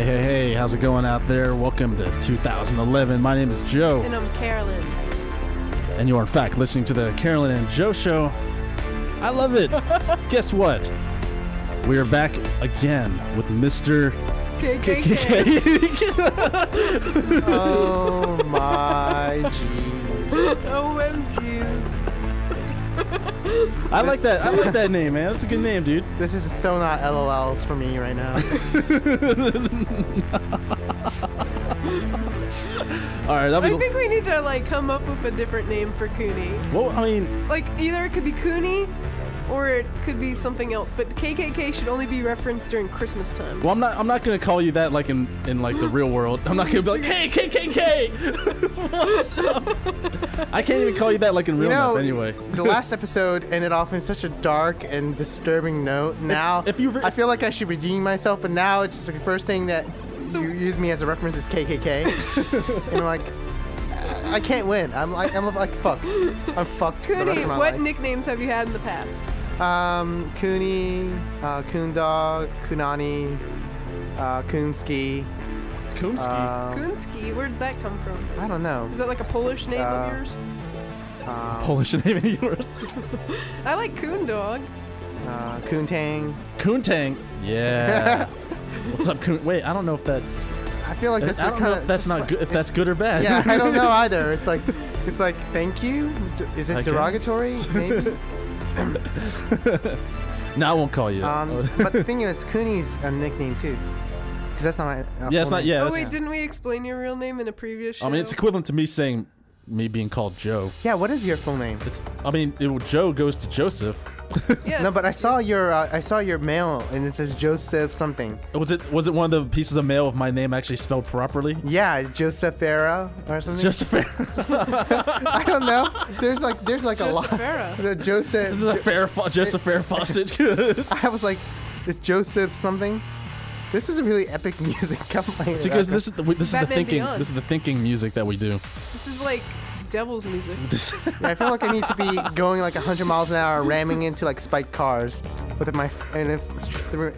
Hey, how's it going out there? Welcome to 2011. My name is Joe. And I'm Carolyn. And you are, in fact, listening to the Carolyn and Joe Show. I love it. Guess what? We are back again with Mr. KKK. Oh my jeez. OMGs. I like that name, man. That's a good name, dude. This is so not LOLs for me right now. All right, I think we need to come up with a different name for Cooney. Well, I mean, Either it could be Cooney or it could be something else, but KKK should only be referenced during Christmas time. well, I'm not gonna call you that in the real world. I'm not gonna be like, hey, KKK. What's up? I can't even call you that in real life anyway. The last episode ended off in such a dark and disturbing note. Now, I feel like I should redeem myself, but now it's just the first thing that you use me as a reference is KKK. And I'm like, I can't win. I'm fucked. I'm fucked. For the rest Cooney, of my what life. nicknames have you had in the past? Cooney, Coondog, Coonani, Coonski. Coonski. Coonski, where did that come from? I don't know. Is that like a Polish name of yours? Polish name of yours. I like Coondog. Coontang. Coontang. Yeah. What's up, Coon? Wait, I don't know if that's. I feel like that's I don't know if that's not good. If that's good or bad. Yeah, I don't know either. It's like thank you. Is it derogatory? Maybe. No, I won't call you. But the thing is, Cooney's a nickname too, because that's not my. Yeah, it's not. Yeah. Oh wait, didn't we explain your real name in a previous show? I mean, it's equivalent to me saying me being called Joe. Yeah, what is your full name? Joe goes to Joseph. Yeah, No, but I saw your mail and it says Joseph something. Was it one of the pieces of mail of my name actually spelled properly? Yeah, Josephera or something. Joseph. I don't know. There's like a lot. Josephera. The Joseph. This is a Joseph Farrah Fawcett. I was like, it's Joseph something. This is really epic music. It's because this is the thinking. Beyond. This is the thinking music that we do. This is like devil's music. Yeah, I feel like I need to be going 100 miles an hour, ramming into spiked cars with my flamethrower.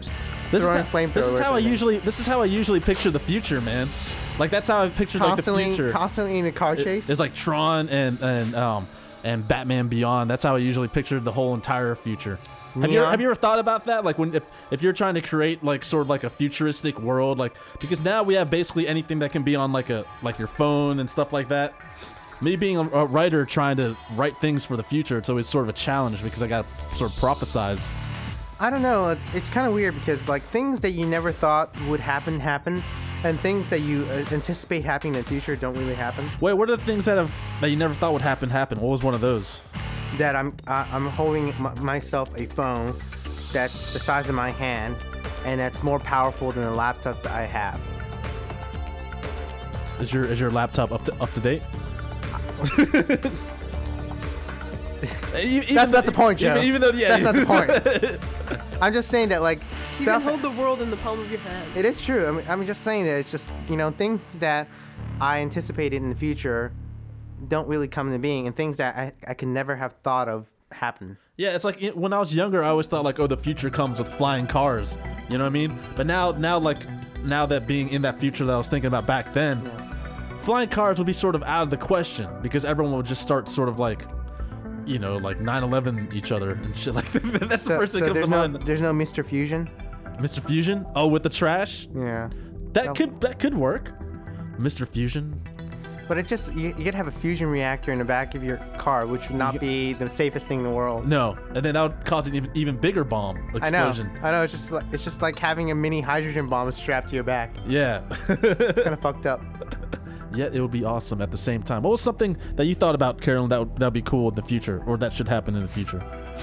This is how I usually picture the future, man. That's how I picture the future. Constantly in a car chase. It's like Tron and Batman Beyond. That's how I usually picture the whole entire future. Have you ever thought about that? If you're trying to create a futuristic world, because now we have basically anything that can be on your phone and stuff like that. Me being a writer trying to write things for the future, it's always sort of a challenge because I gotta sort of prophesize. I don't know. It's kind of weird because things that you never thought would happen, and things that you anticipate happening in the future don't really happen. Wait, what are the things that you never thought would happen? What was one of those? That I'm holding myself a phone that's the size of my hand, and that's more powerful than the laptop that I have. Is your laptop up to date? That's not the point, Joe. Even though, yeah, that's not the point. I'm just saying that You stuff. can hold the world in the palm of your hand. It is true. I'm just saying that it's just things that I anticipated in the future don't really come into being, and things that I could never have thought of happen. Yeah, it's like when I was younger, I always thought the future comes with flying cars. You know what I mean? But now that being in that future that I was thinking about back then, flying cars would be sort of out of the question because everyone would just start sort of 9/11 each other and shit like that. That's the first thing that comes to mind. There's no Mr. Fusion. Mr. Fusion? Oh, with the trash? Yeah. That could work. Mr. Fusion. But it just you could have a fusion reactor in the back of your car, which would not be the safest thing in the world. No, and then that would cause an even bigger bomb explosion. I know. It's just like having a mini hydrogen bomb strapped to your back. Yeah. It's kind of fucked up. Yet it would be awesome at the same time. What was something that you thought about, Carolyn, that would be cool in the future, or that should happen in the future?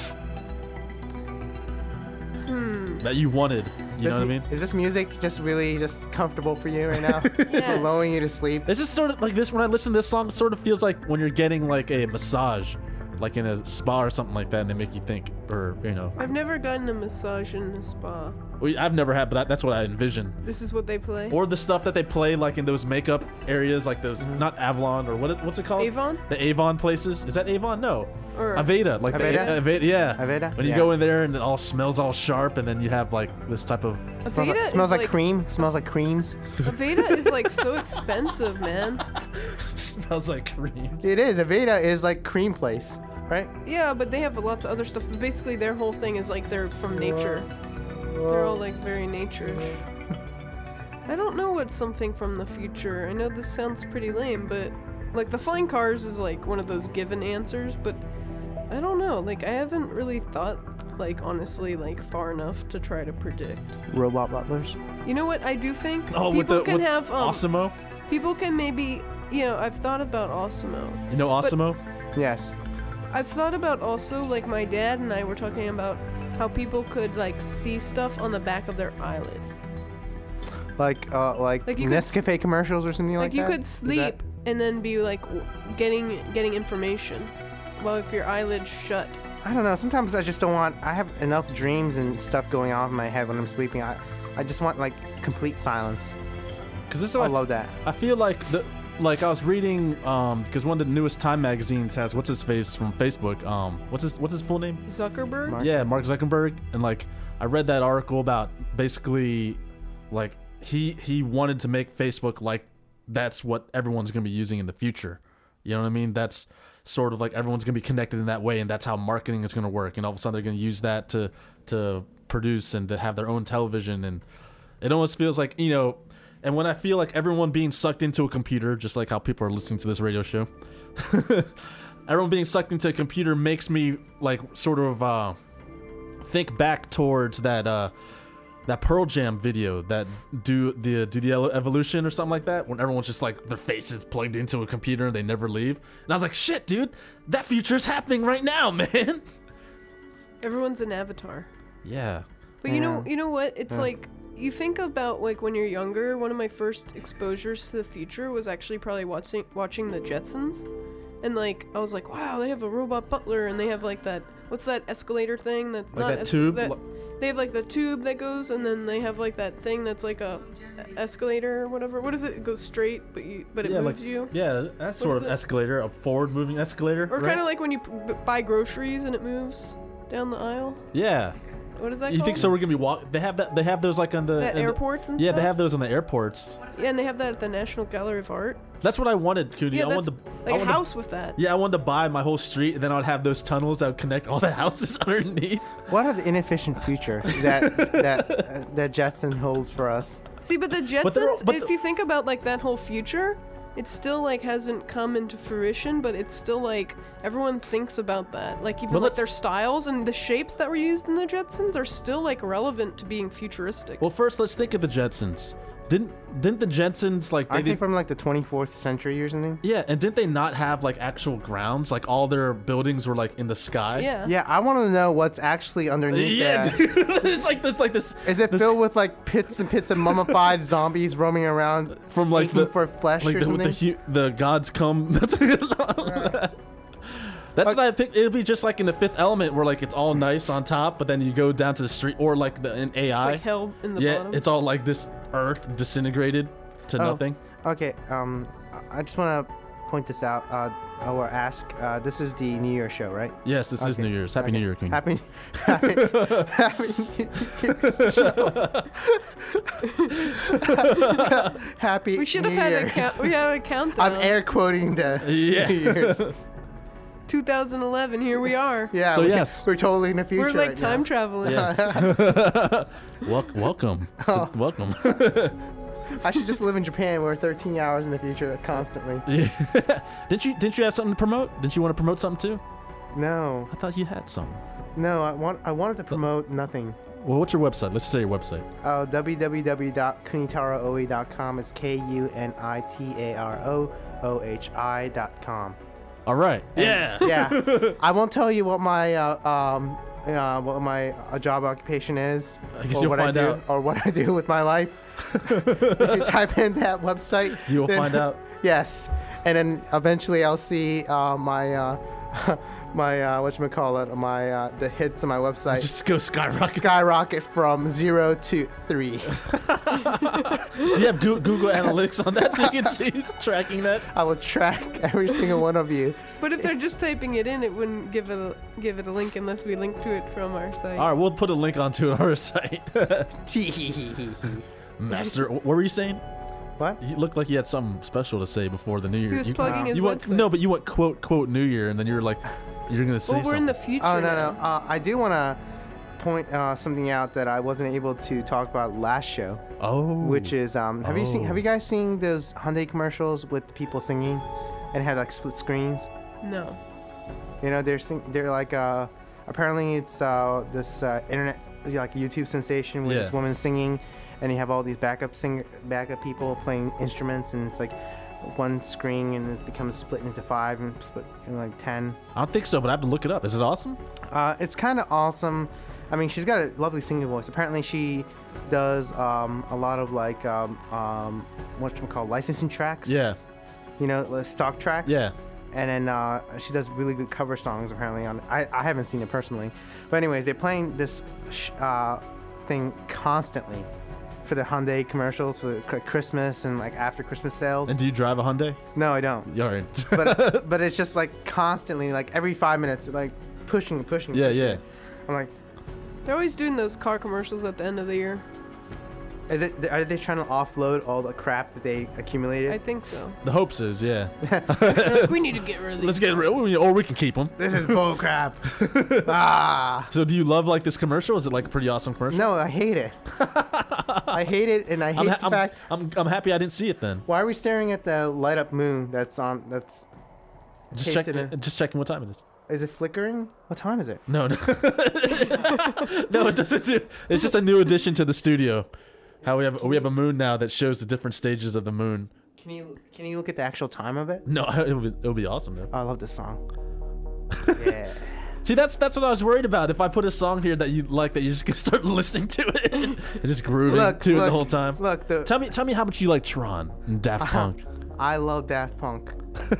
That you wanted. You know what I mean? Is this music just really comfortable for you right now? Yes. Just lulling you to sleep? It's just sort of like this. When I listen to this song, it sort of feels like when you're getting a massage, in a spa or something like that, and they make you think. or I've never gotten a massage in a spa. I've never had, but that's what I envision. This is what they play. Or the stuff that they play like in those makeup areas, like those not Avalon or what's it called? Avon? The Avon places. Is that Avon? No. Or Aveda, like Aveda? Aveda, yeah. Aveda? When you go in there and it all smells all sharp, and then you have like this type of. Aveda smells like cream. Smells like creams. Aveda is like so expensive, man. Smells like creams. It is. Aveda is like cream place, right? Yeah, but they have lots of other stuff. Basically, their whole thing is like they're from nature. They're all like very nature-ish. I don't know what's something from the future. I know this sounds pretty lame, but like the flying cars is like one of those given answers, but I don't know. Like I haven't really thought like honestly like far enough to try to predict. Robot butlers. You know what I do think? Oh, people can have Osimo? People can maybe, I've thought about Osimo. You know Osimo? Yes. I've thought about also like my dad and I were talking about how people could like see stuff on the back of their eyelid. Like you Nescafe commercials or something like that? Like you could sleep and then be like getting information while if your eyelid's shut. I don't know. Sometimes I just don't want. I have enough dreams and stuff going on in my head when I'm sleeping. I just want like complete silence. I love that. I feel like I was reading because one of the newest Time magazines has what's his face from Facebook. What's his full name? Zuckerberg. Yeah, Mark Zuckerberg. And like I read that article about basically like he wanted to make Facebook like that's what everyone's gonna be using in the future. You know what I mean? That's sort of like everyone's gonna be connected in that way, and that's how marketing is gonna work. And all of a sudden they're gonna use that to produce and to have their own television. And it almost feels like and when I feel like everyone being sucked into a computer, just like how people are listening to this radio show, everyone being sucked into a computer makes me like sort of think back towards that Pearl Jam video that do the evolution or something like that, when everyone's just like their faces plugged into a computer and they never leave. And I was like, shit, dude, that future is happening right now, man. Everyone's an avatar. Yeah. But you know what? It's like you think about like when you're younger. One of my first exposures to the future was actually probably watching the Jetsons, and like I was like, wow, they have a robot butler, and they have like that. What's that escalator thing? That's like not that tube. They have like the tube that goes, and then they have like that thing that's like a escalator or whatever. What is it? It goes straight, but it moves you. Yeah, that's sort of escalator, a forward moving escalator. Or kind of like when you buy groceries and it moves down the aisle. Yeah. What is that You called? think so? We're gonna be walk. They have that. They have those like on the airports and stuff? Yeah, stuff? they have those on the airports. Yeah, and they have that at the National Gallery of Art. That's what I wanted, Cootie. Yeah, I wanted a house with that. Yeah, I wanted to buy my whole street, and then I'd have those tunnels that would connect all the houses underneath. What an inefficient future that Jetson holds for us. See, but the Jetsons, if you think about like that whole future, it still like hasn't come into fruition, but it's still like everyone thinks about that. Like even like their styles and the shapes that were used in the Jetsons are still like relevant to being futuristic. Well, first let's think of the Jetsons. Didn't the Jetsons like aren't they from like the 24th century or something? Yeah, and didn't they not have like actual grounds? Like all their buildings were like in the sky. Yeah. Yeah, I want to know what's actually underneath there. Dude. It's like there's like this. Is it filled with like pits and pits of mummified zombies roaming around from like for flesh like or something? The gods come. That's what I think. It'll be just like in the Fifth Element, where like it's all nice on top, but then you go down to the street, or like in AI. It's like hell in the bottom. Yeah, it's all like this Earth disintegrated to nothing. Okay. I just want to point this out, or ask. This is the New Year show, right? Yes, this is New Year's. Happy New Year, King. Happy New Year's show. Happy. We should have had we had a countdown. I'm air quoting the New Year's. 2011, here we are. Yeah. So we're totally in the future. We're like right time now. traveling. Yes. Welcome. Welcome. I should just live in Japan. We're 13 hours in the future constantly. Yeah. Didn't you have something to promote? Didn't you want to promote something too? No. I thought you had something. No, I wanted to promote nothing. Well, what's your website? Let's say your website. www.kunitarooi.com is KUNITAROOHI.com. All right. And, yeah. I won't tell you what my job occupation is. I guess you'll find out. Or what I do with my life. If you type in that website, you'll find out. Yes, and then eventually I'll see my my whatchamacallit, my the hits on my website just go skyrocket from 0 to 3. Do you have Google Analytics on that so you can see who's tracking that? I will track every single one of you. But if they're just typing it in, it wouldn't give it a link unless we link to it from our site. All right, we'll put a link onto our site. Master, what were you saying? What? You looked like you had something special to say before the New Year. He was plugging his website. No, but you went quote New Year, and then you're like, you're gonna say well, we're something. in the future. Oh no. I do want to point something out that I wasn't able to talk about last show. Oh. Which is have you guys seen those Hyundai commercials with the people singing, and had like split screens? No. You know they're like apparently it's this internet like YouTube sensation with this woman singing, and you have all these backup people playing instruments, and it's like one screen and it becomes split into 5 and split in like 10. I don't think so, but I have to look it up. Is it awesome? It's kind of awesome. I mean, she's got a lovely singing voice. Apparently, she does a lot of like whatchamacallit, licensing tracks. Yeah. You know, stock tracks. Yeah. And then she does really good cover songs. Apparently, I haven't seen it personally, but anyways, they're playing this thing constantly for the Hyundai commercials for the Christmas and like after Christmas sales. And do you drive a Hyundai? No, I don't. All right. but it's just like constantly, like every 5 minutes, like pushing. Yeah. I'm like, they're always doing those car commercials at the end of the year. Are they trying to offload all the crap that they accumulated? I think so. The hopes is, yeah. Like, we need to get rid of these. Let's get rid, or we can keep them. This is bull crap. So do you love like this commercial? Is it like a pretty awesome commercial? No, I hate it. I hate it, and I hate the fact. I'm happy I didn't see it then. Why are we staring at the light up moon that's on? That's just checking what time it is. Is it flickering? What time is it? No. No, it doesn't do. It's just a new addition to the studio. How we have a moon now that shows the different stages of the moon. Can you look at the actual time of it? No, it'll be awesome though. I love this song. Yeah. See, that's what I was worried about. If I put a song here that you like, that you're just gonna start listening to it and just grooving to it the whole time. Look, tell me how much you like Tron and Daft Punk. I love Daft Punk.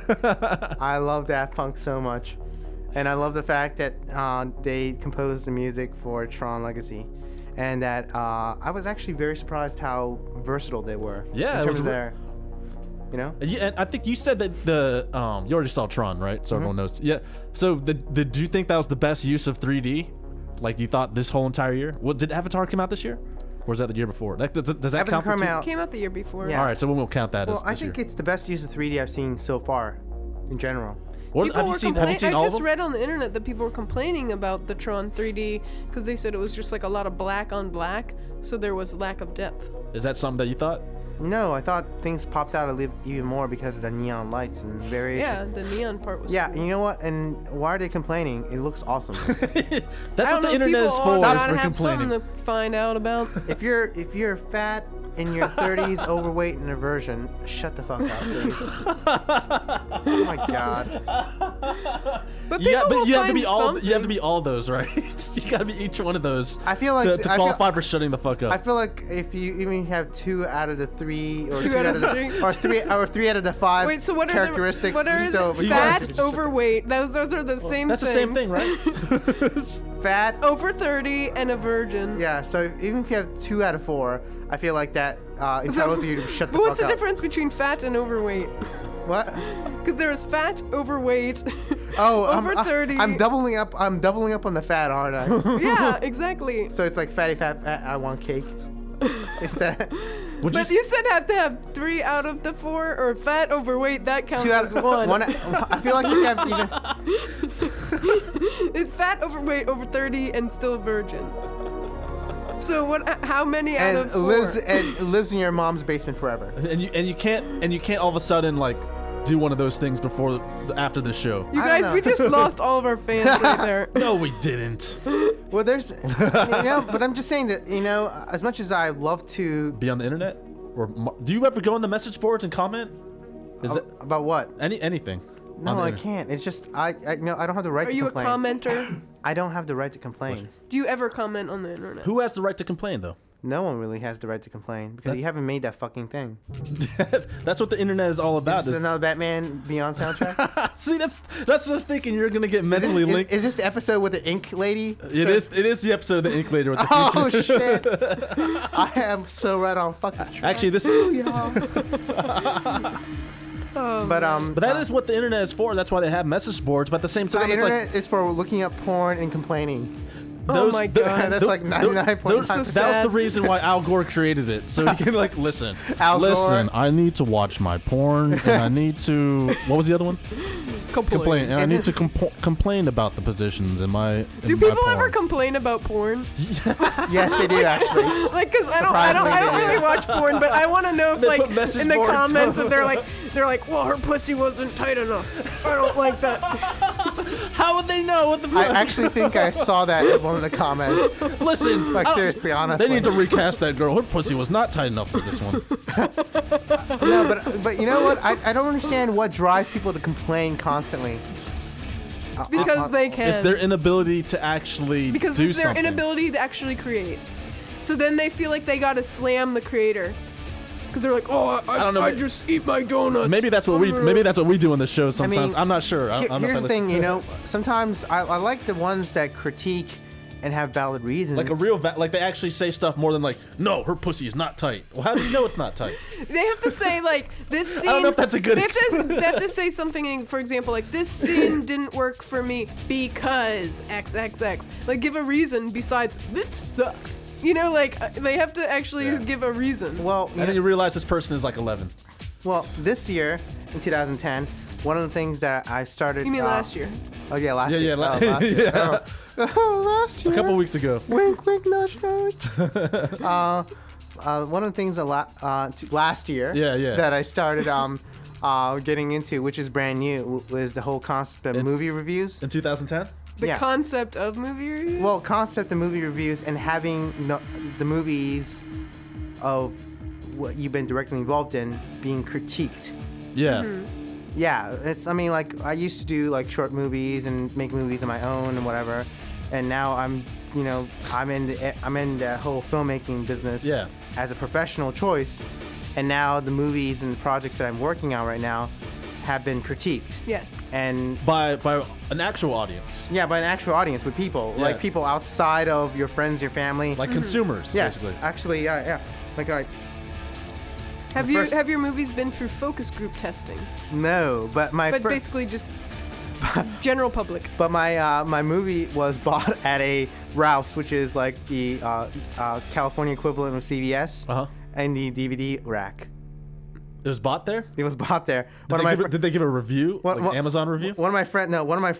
I love Daft Punk so much, and I love the fact that they composed the music for Tron Legacy. And that I was actually very surprised how versatile they were. Yeah, in terms of their, you know. Yeah, and I think you said that you already saw Tron, right? So everyone knows. Yeah. So did you think that was the best use of 3D? Like you thought this whole entire year? Well, did Avatar come out this year, or was that the year before? Does that count? It came out the year before. Yeah. All right, so we won't count that. Well, I think it's the best use of 3D I've seen so far, in general. Have you seen all of them? I just read on the internet that people were complaining about the Tron 3D because they said it was just like a lot of black on black, so there was lack of depth. Is that something that you thought? No, I thought things popped out even more because of the neon lights and variation. Yeah, the neon part was Yeah, you know what? And why are they complaining? It looks awesome. That's what the internet is for. Is for complaining. Something to find out about. If you're fat, in your 30s, overweight, and aversion, shut the fuck up, please. Oh my god. But you have to be all. You have to be all those, right? You got to be each one of those. I feel like to qualify for shutting the fuck up. I feel like if you even have 2 out of the 3, or 2 out of the 3, or 3 out of the 5. Wait, so what characteristics? What are fat, overweight? Those are the same. That's the same thing, right? Fat, over 30, and a virgin. Yeah. So even if you have 2 out of 4. I feel like that entitles you to shut the fuck up. But what's the difference between fat and overweight? What? Because there's fat, overweight, over 30. I'm doubling up on the fat, aren't I? Yeah, exactly. So it's like fatty fat. I want cake. Is that? But you said have to have 3 out of the 4, or fat, overweight. That counts as 1. I feel like you have even. It's fat, overweight, over 30, and still a virgin. So what? How many out of 4? Lives in your mom's basement forever. And you can't all of a sudden like do one of those things after the show. You guys, we just lost all of our fans right there. No, we didn't. Well, but I'm just saying that as much as I love to be on the internet, or do you ever go on the message boards and comment? About what? Anything? No, I can't. It's just I don't have the right to complain. Are you a commenter? I don't have the right to complain. Do you ever comment on the internet? Who has the right to complain though? No one really has the right to complain because you haven't made that fucking thing. That's what the internet is all about. Is this another Batman Beyond soundtrack? See, that's just thinking you're gonna get mentally linked. Is this the episode with the ink lady? It is the episode of the ink lady with the Oh shit! I am so right on fucking track. Actually, this. But that is what the internet is for. That's why they have message boards. But at the same time, the internet is for looking up porn and complaining. Oh my god, that's like 99.9%. That was the reason why Al Gore created it, so he can like listen. Al Gore. I need to watch my porn, and I need to. What was the other one? Complain. And I need to complain about the positions in my. Do people ever complain about porn? Yes, they do actually. Like, cause I don't really watch porn, but I want to know if like in the comments if they're like, well, her pussy wasn't tight enough. I don't like that. How would they know what the? I actually think I saw that as one of the comments. Listen, like seriously, honestly, they need to recast that girl. Her pussy was not tight enough for this one. No, but you know what? I don't understand what drives people to complain constantly. Because they can. It's their inability to actually do something. Because it's their inability to actually create. So then they feel like they gotta slam the creator. Because they're like, oh, I don't know. I just eat my donuts. Maybe that's what we do on this show sometimes. I mean, I'm not sure. Here's the thing, you know, sometimes I like the ones that critique and have valid reasons. Like a real, like they actually say stuff more than like, no, her pussy is not tight. Well, how do you know it's not tight? They have to say like this scene. I don't know if that's a good. They have to say something. For example, like this scene didn't work for me because XXX. Like give a reason besides this sucks. You know, like they have to actually give a reason. Well, and then you realize this person is like 11. Well, this year in 2010, one of the things that I started. You mean last year? Oh yeah, last year. Last year. Last year. A couple weeks ago. Wink, wink, nudge, nudge. One of the things that last year that I started getting into, which is brand new, was the whole concept of movie reviews. In 2010? The concept of movie reviews? Well, concept of movie reviews and having the movies of what you've been directly involved in being critiqued. Yeah. Mm-hmm. Yeah, I mean, like, I used to do, like, short movies and make movies of my own and whatever. And now I'm in the whole filmmaking business as a professional choice. And now the movies and the projects that I'm working on right now have been critiqued. Yes. And by an actual audience. Yeah, by an actual audience with people. Like people outside of your friends, your family. Like consumers, yes, basically. Actually, yeah. Like have your movies been through focus group testing? No, but basically just general public. But my movie was bought at a Rouse, which is like the California equivalent of CVS, and the DVD rack. It was bought there? It was bought there. Did they give a review? Like Amazon review? One of my friends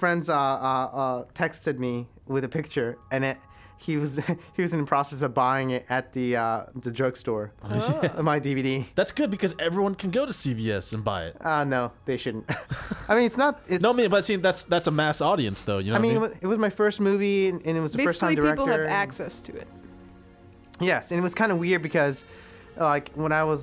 texted me with a picture, and he was in the process of buying it at the drugstore. My DVD. That's good because everyone can go to CVS and buy it. No, they shouldn't. I mean, it's not. But see, that's a mass audience, though. You know. I mean, it was my first movie, and it was the first time director. Basically, people have access to it. Yes, and it was kind of weird because, like, when I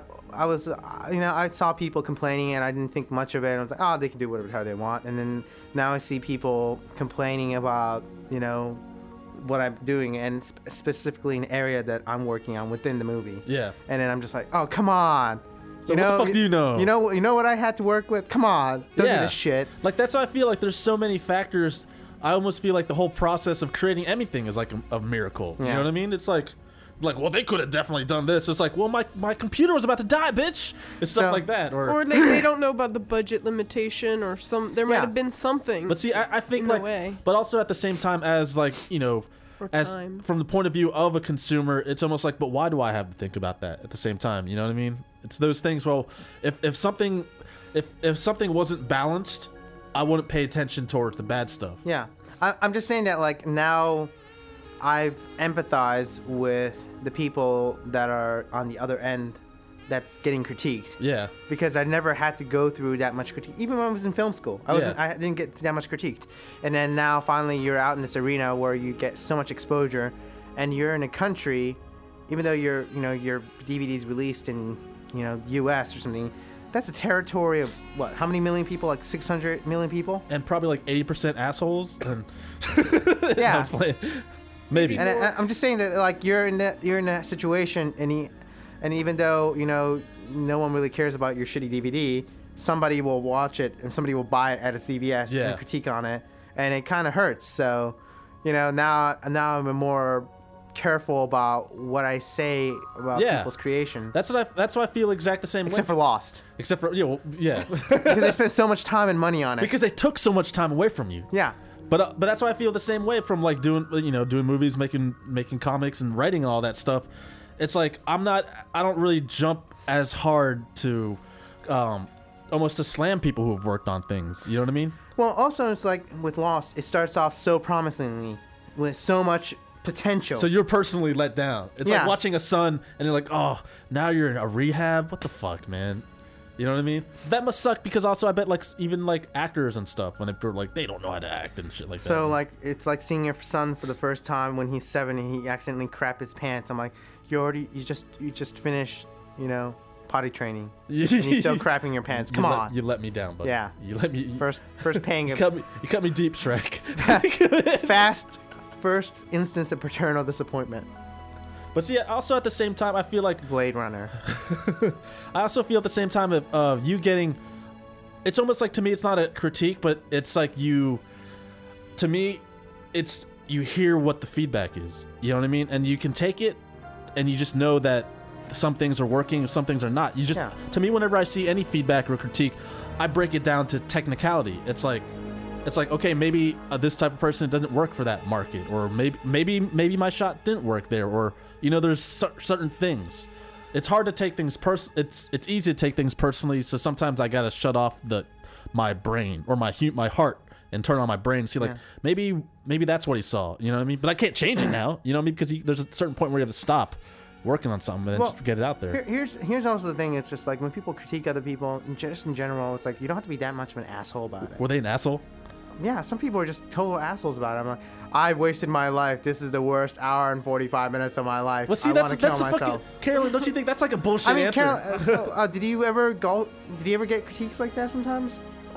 saw people complaining, and I didn't think much of it. And I was like, oh, they can do whatever they want. And then now I see people complaining about, what I'm doing, and specifically an area that I'm working on within the movie. Yeah. And then I'm just like, oh, come on. So what the fuck do you know? You know what I had to work with? Come on. Don't do this shit. Like, that's why I feel like there's so many factors. I almost feel like the whole process of creating anything is like a miracle. You know what I mean? It's like, well, they could have definitely done this. It's like, well, my computer was about to die, bitch. It's stuff like that. Or they don't know about the budget limitation, or there might have been something. But see, I think but also at the same time as from the point of view of a consumer, it's almost like, but why do I have to think about that at the same time? You know what I mean? It's those things. Well, if something wasn't balanced, I wouldn't pay attention towards the bad stuff. Yeah, I'm just saying that, like, now I empathize with the people that are on the other end that's getting critiqued. Yeah. Because I never had to go through that much critique. Even when I was in film school, I didn't get that much critiqued. And then now finally you're out in this arena where you get so much exposure, and you're in a country, even though your DVD's released in US or something, that's a territory of what? How many million people? Like 600 million people? And probably like 80% assholes. And yeah. Maybe. And I'm just saying that like you're in that situation, and even though no one really cares about your shitty DVD, somebody will watch it and somebody will buy it at a CVS and critique on it, and it kind of hurts. So, now I'm more careful about what I say about people's creation. That's why I feel exact the same way. Except for Lost. Except for because they spent so much time and money on it. Because they took so much time away from you. Yeah. But that's why I feel the same way from like doing movies, making comics and writing all that stuff. It's like I don't really jump as hard to almost to slam people who have worked on things. You know what I mean? Well, also it's like with Lost, it starts off so promisingly with so much potential. So you're personally let down. It's like watching a son and you're like, oh, now you're in a rehab? What the fuck, man? You know what I mean? That must suck because also I bet like even like actors and stuff when they're like they don't know how to act and shit like that. So like it's like seeing your son for the first time when he's 7 and he accidentally crap his pants. I'm like, you just finished, potty training. And you're still crapping your pants. Come on. You let me down, buddy. Yeah. You let me first paying you cut me deep, Shrek. First instance of paternal disappointment. But see, also at the same time, I feel like Blade Runner. I also feel at the same time of you getting. It's almost like to me, it's not a critique, but it's like you hear what the feedback is. You know what I mean? And you can take it, and you just know that some things are working, some things are not. To me, whenever I see any feedback or critique, I break it down to technicality. It's like, okay, maybe this type of person doesn't work for that market, or maybe my shot didn't work there, or there's certain things. It's hard to take things it's easy to take things personally, so sometimes I gotta shut off my brain or my heart and turn on my brain and see like maybe that's what he saw. You know what I mean? But I can't change it now. You know what I mean? Because there's a certain point where you have to stop working on something and just get it out there. Here's also the thing. It's just like when people critique other people, just in general, it's like you don't have to be that much of an asshole about it. Were they an asshole? Yeah, some people are just total assholes about it. I'm like, I've wasted my life. This is the worst hour and 45 minutes of my life. Well, see, I want to kill myself. Fucking, Carolyn, don't you think that's like a bullshit answer? Carol, did you ever get critiques like that sometimes?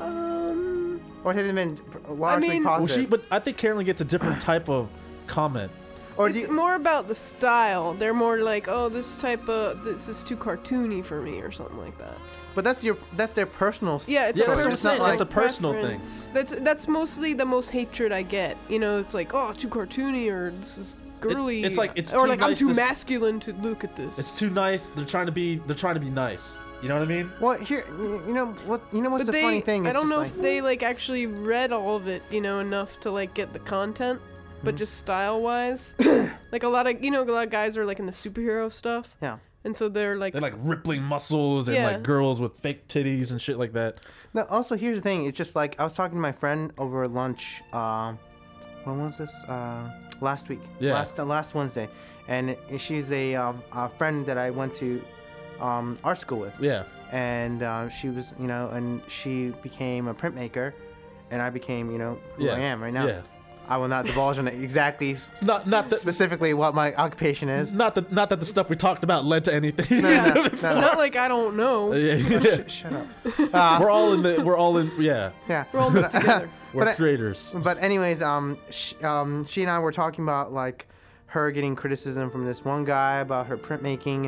Or had it been largely positive? But I think Carolyn gets a different type of comment. Or it's more about the style. They're more like, oh, this is too cartoony for me, or something like that. But that's their personal. Yeah, it's it's a personal thing. That's mostly the most hatred I get. It's like, oh, too cartoony, or this is girly. I'm too masculine to look at this. It's too nice. They're trying to be nice. You know what I mean? Well, here, what's the funny thing? I don't know if they actually read all of it, enough to get the content. But just style-wise, a lot of guys are in the superhero stuff. Yeah. And so they're rippling muscles and girls with fake titties and shit like that. Now, also here's the thing. It's just I was talking to my friend over lunch. When was this? Last week. Yeah. Last Wednesday, and she's a friend that I went to art school with. Yeah. And she was and she became a printmaker, and I became who I am right now. Yeah. I will not divulge on exactly specifically what my occupation is. Not that the stuff we talked about led to anything. No. Not like I don't know. Shut up. We're all in. Yeah. We're all in this together. We're creators. But anyways, she and I were talking about her getting criticism from this one guy about her printmaking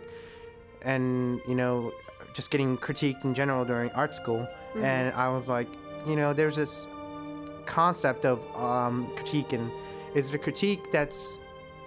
and just getting critiqued in general during art school. Mm-hmm. And I was like, there's this concept of critique, and is the critique that's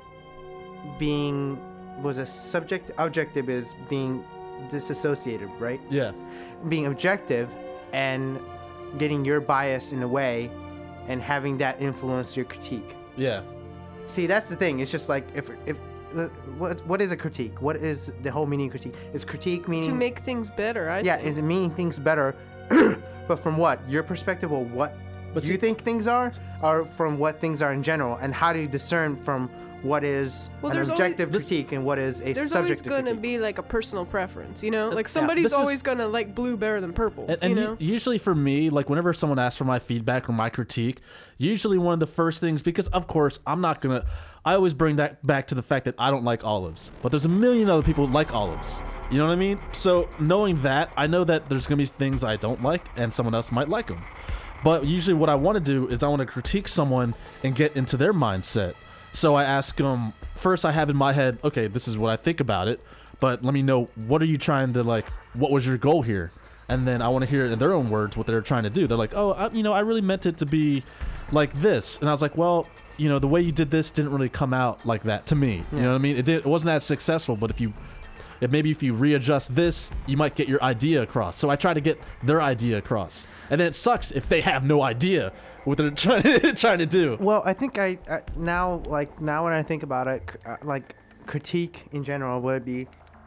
objective is being disassociated, right? Yeah. Being objective and getting your bias in the way and having that influence your critique. Yeah. See, that's the thing. It's just what is a critique? What is the whole meaning of critique? Is critique meaning to make things better? I think. Is it meaning things better? But from what? Your perspective, or what you think things are, or from what things are in general, and how do you discern from what is an objective critique and what is a subjective critique? There's always going to be a personal preference, somebody's always going to like blue better than purple. And usually for me, whenever someone asks for my feedback or my critique, usually one of the first things, because of course I always bring that back to the fact that I don't like olives, but there's a million other people who like olives. You know what I mean? So knowing that, I know that there's going to be things I don't like and someone else might like them. But usually what I want to do is I want to critique someone and get into their mindset. So I ask them, first I have in my head, okay, this is what I think about it, but let me know, what are you trying to, like, what was your goal here? And then I want to hear in their own words what they're trying to do. They're like, oh, I really meant it to be like this. And I was like, well, the way you did this didn't really come out like that to me. You know what I mean? It wasn't as successful, but maybe if you readjust this, you might get your idea across. So I try to get their idea across. And then it sucks if they have no idea what they're trying to do. Well, I think now when I think about it, like critique in general would be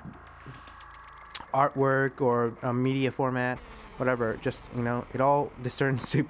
artwork or media format, whatever. Just, it all discerns to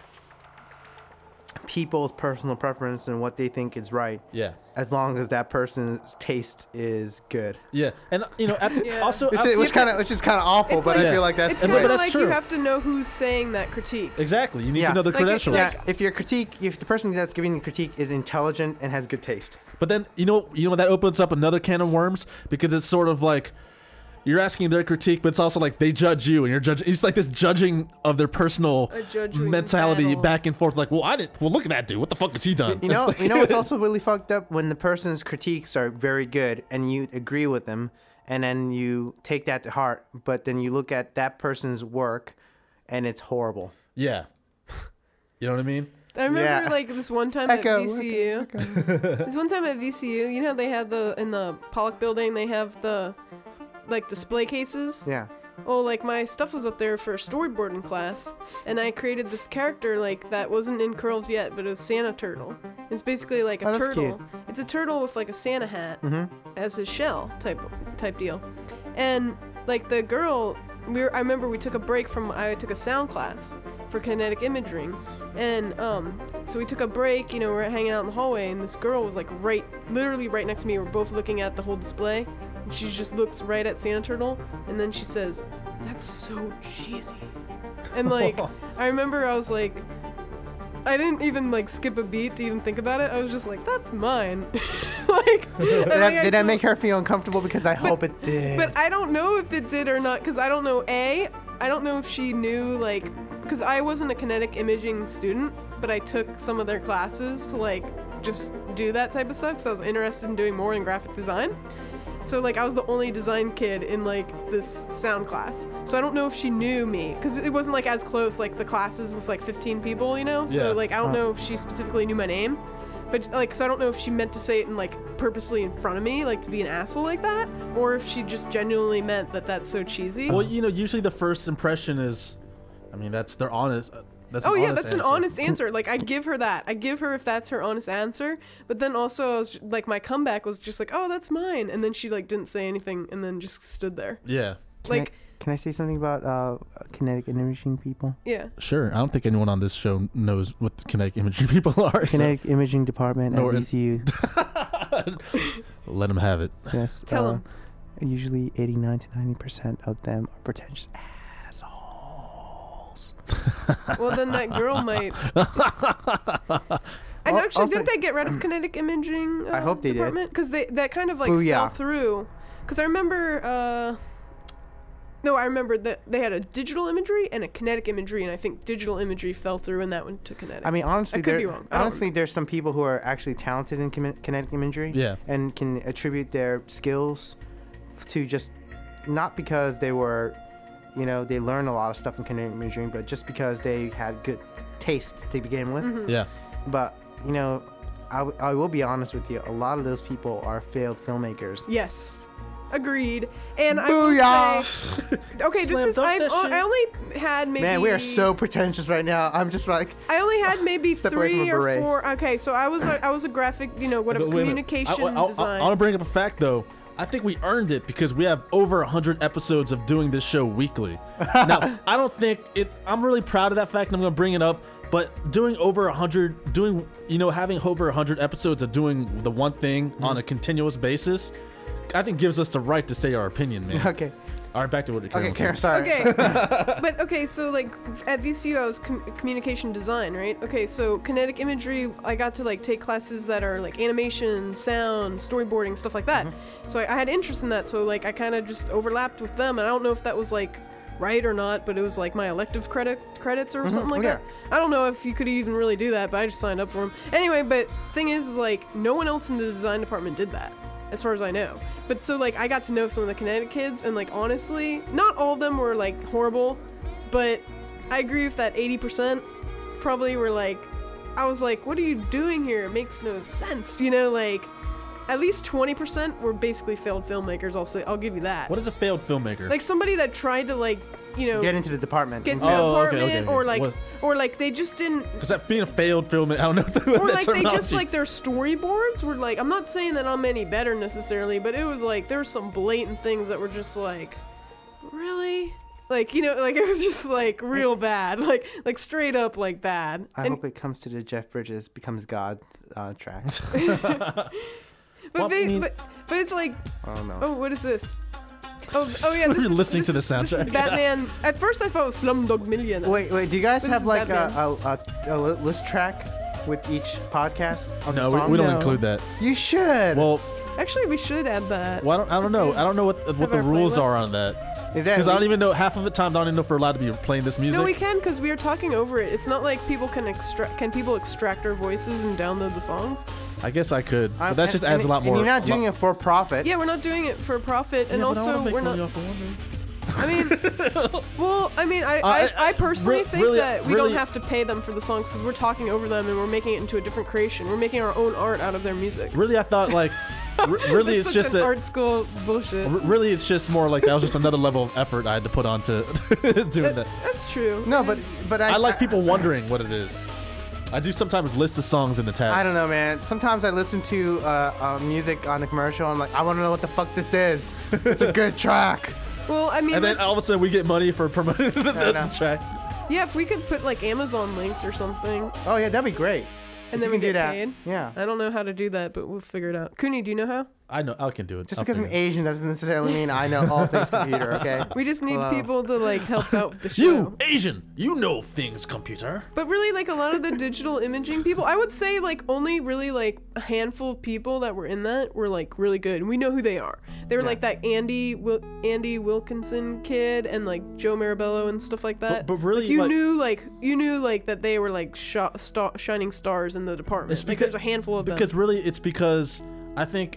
people's personal preference and what they think is right. Yeah. As long as that person's taste is good. Yeah, and also which is kind of awful, but I feel like that's it's kind of like true. You have to know who's saying that critique. Exactly, you need to know the credentials. If the person that's giving the critique is intelligent and has good taste. But then that opens up another can of worms, because it's sort of like you're asking their critique, but it's also like they judge you, and you're judging. It's like this judging of their personal mentality battle. Back and forth. Like, well, look at that dude. What the fuck has he done? It's also really fucked up when the person's critiques are very good and you agree with them, and then you take that to heart, but then you look at that person's work, and it's horrible. Yeah, you know what I mean. I remember like this one time at VCU. This one time at VCU, they had in the Pollock building, they have the display cases. Yeah. Oh, like my stuff was up there for storyboarding class, and I created this character that wasn't in curls yet, but it was Santa Turtle. It's basically like a turtle. Cute. It's a turtle with like a Santa hat as his shell type deal. And like the girl, I remember we took a break I took a sound class for kinetic imaging. And so we took a break, we're hanging out in the hallway, and this girl was like literally right next to me. We're both looking at the whole display. And she just looks right at Santa Turtle, and then she says, "That's so cheesy." And like, I remember I was like, I didn't even like skip a beat to even think about it. I was just like, "That's mine." Did that make her feel uncomfortable? Because I hope it did. But I don't know if it did or not, because I don't know. I don't know if she knew because I wasn't a kinetic imaging student, but I took some of their classes to just do that type of stuff, because I was interested in doing more in graphic design. So I was the only design kid in this sound class. So I don't know if she knew me, because it wasn't as close, the classes with 15 people, So I don't know if she specifically knew my name, but so I don't know if she meant to say it in purposely in front of me, to be an asshole like that, or if she just genuinely meant that that's so cheesy. Well, usually the first impression is, they're honest. That's an honest answer. I give her that. I give her if that's her honest answer. But then also, I was, my comeback was just oh, that's mine. And then she didn't say anything, and then just stood there. Yeah. Can I say something about kinetic imaging people? Yeah. Sure. I don't think anyone on this show knows what the kinetic imaging people are. Kinetic imaging department at VCU. Let them have it. Yes. Tell them. Usually 89 to 90% of them are pretentious assholes. Well, then that girl might. And actually, didn't they get rid of kinetic imaging? I hope they department? Because that kind of fell through. Because I remember. No, I remember that they had a digital imagery and a kinetic imagery, and I think digital imagery fell through, and that went to kinetic. Honestly, I could be wrong. Honestly, there's some people who are actually talented in kinetic imagery. Yeah. And can attribute their skills to just not because they were. They learned a lot of stuff in kinetic imaging, but just because they had good taste to begin with. Mm-hmm. Yeah. But, I will be honest with you. A lot of those people are failed filmmakers. Yes. Agreed. And Booyah! I would say... Okay, this is... I only had maybe... Man, we are so pretentious right now. I'm just I only had maybe 3 or 4... Okay, so I was a graphic, communication design. I want to bring up a fact, though. I think we earned it because we have over 100 episodes of doing this show weekly. Now, I don't think I'm really proud of that fact, and I'm going to bring it up. But doing over 100, having over 100 episodes of doing the one thing on a continuous basis, I think gives us the right to say our opinion, man. Okay. All right, back to what you're saying. Okay, sorry. Okay. But okay, so at VCU I was communication design, right? Okay, so kinetic imagery, I got to take classes that are animation, sound, storyboarding, stuff like that. Mm-hmm. So I had interest in that, so I kind of just overlapped with them, and I don't know if that was write or not, but it was like my elective credits or something like that. I don't know if you could even really do that, but I just signed up for them. Anyway, but thing is like no one else in the design department did that, as far as I know. But so like I got to know some of the Kinetic kids, and like honestly, not all of them were like horrible, but I agree with that 80% probably were like, I was like, what are you doing here? It makes no sense, you know, like at least 20% were basically failed filmmakers. I'll give you that. What is a failed filmmaker? Like somebody that tried to like, you know, get into the department. Get into the department, okay. Or like they just didn't. Because that being a failed filmmaker, I don't know. Or like they just like their storyboards were like, I'm not saying that I'm any better necessarily, but it was like there were some blatant things that were just like, really. Like, you know, like it was just like real bad, like straight up like bad. I hope it comes to the Jeff Bridges Becomes God track. But it's like, I don't know. Oh, what is this? Oh yeah, this is listening to the soundtrack. This is Batman. At first I thought it was Slumdog Millionaire. Wait, do you guys have like a list track with each podcast? No, we don't include that. You should. Well, actually, we should add that. Well, I don't know. I don't know what the rules are on that. Because I don't even know, half of the time I don't even know if we're allowed to be playing this music. No, we can, because we are talking over it. It's not like people can people extract our voices and download the songs? I guess I could, but that just adds a lot more. And you're not doing it for profit. Yeah, we're not doing it for profit, and also we're not. I mean, well, I mean, I personally think that we don't have to pay them for the songs because we're talking over them and we're making it into a different creation. We're making our own art out of their music. Really, I thought like. Really, it's just art school bullshit. Really, it's just more like that was just another level of effort I had to put on to doing that. That's true. No, but I like people wondering what it is. I do sometimes list the songs in the tabs. I don't know, man. Sometimes I listen to music on a commercial. I'm like, I want to know what the fuck this is. It's a good track. Well, I mean, and then all of a sudden we get money for promoting the track. Yeah, if we could put like Amazon links or something. Oh yeah, that'd be great. And then we get paid. Yeah. I don't know how to do that, but we'll figure it out. Cooney, do you know how? I know. I can do it. Just because I'm Asian doesn't necessarily mean I know all things computer, okay? We just need people to like help out with the show. You, Asian, you know things computer. But really, like a lot of the digital imaging people, I would say like only really like a handful of people that were in that were like really good. And we know who they are. They were like that Andy Wilkinson kid and like Joe Marabello and stuff like that. But really, like, you knew that they were like shining stars in the department. It's because there's a handful of them. Because really, it's because I think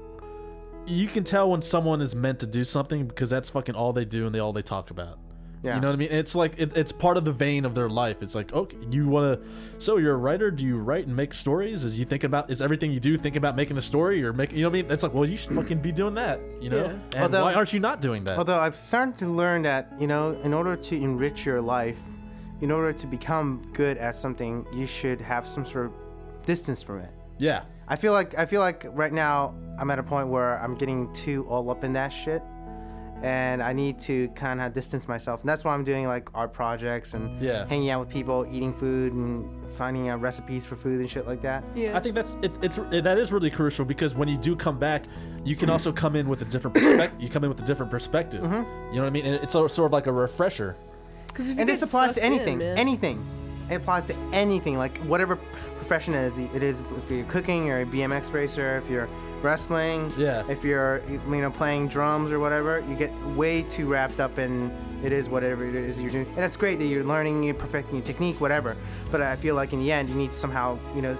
you can tell when someone is meant to do something because that's fucking all they do and all they talk about. Yeah. You know what I mean? It's like it's part of the vein of their life. It's like, okay, you want to. So you're a writer. Do you write and make stories? Is you think about is everything you do think about making a story or make? You know what I mean? It's like, well, you should fucking be doing that. You know? Yeah. And why aren't you not doing that? Although I've started to learn that in order to enrich your life, in order to become good at something, you should have some sort of distance from it. Yeah. I feel like right now I'm at a point where I'm getting too all up in that shit, and I need to kind of distance myself. And that's why I'm doing like art projects and hanging out with people, eating food and finding recipes for food and shit like that. Yeah. I think that is really crucial because when you do come back, you can also come in with a different perspective. You come in with a different perspective. You know what I mean? And it's sort of like a refresher. And this applies to anything. Anything. It applies to anything, like whatever profession it is. If you're cooking or a BMX racer, if you're wrestling, if you're playing drums or whatever, you get way too wrapped up in it is whatever it is you're doing. And it's great that you're learning, you're perfecting your technique, whatever. But I feel like in the end, you need to somehow